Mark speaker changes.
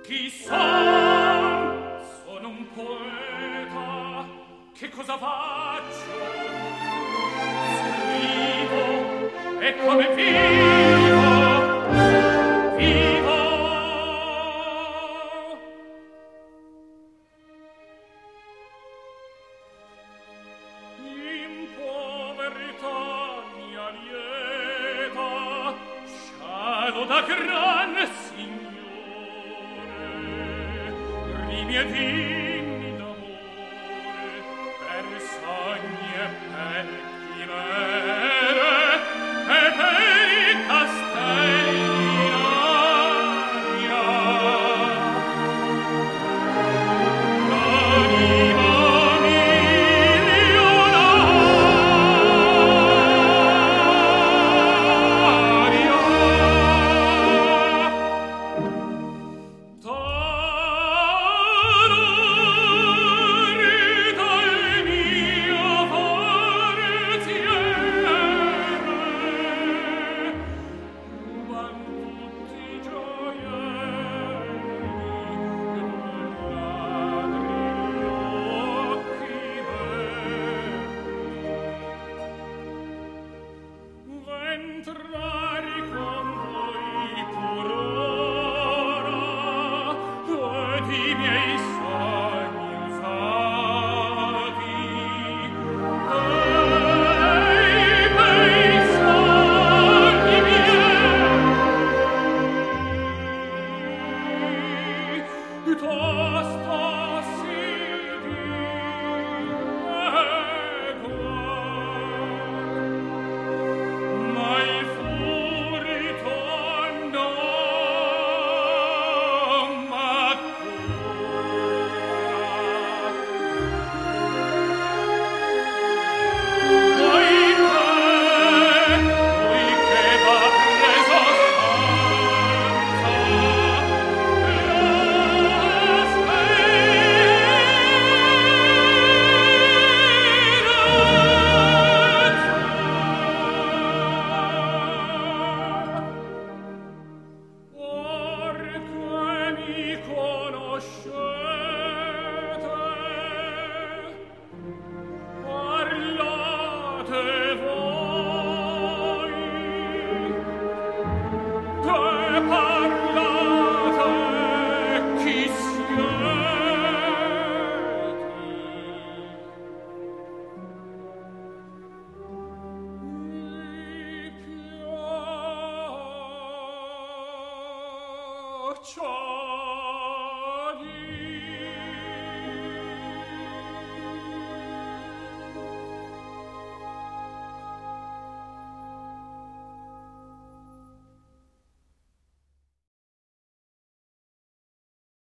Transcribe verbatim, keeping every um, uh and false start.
Speaker 1: Chi son? Sono un poeta. Che cosa faccio? Scrivo e come vivo, vivo. In povertà mia lieta, scialo da gran signore, rimi ed inni d'amore, per sogni e per chimere, e per i castelli in aria. L'anima entrare con voi pur ora, ed i miei sogni usati, e i bei sogni miei, tosto si dileguano. Mai furito no, ma poi te, poiché va preso stanza, Or che mi conoscete, parlate voi, te parlate chi siete. Mi piaccia